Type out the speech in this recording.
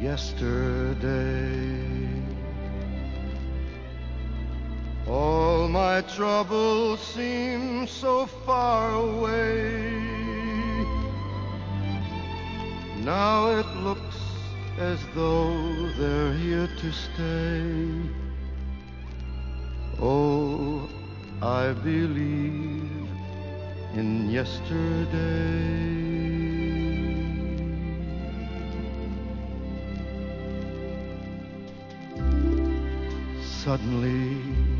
yesterday. All my troubles seem so far away. Now it looks as though they're here to stay. Oh, I believe in yesterday. Suddenly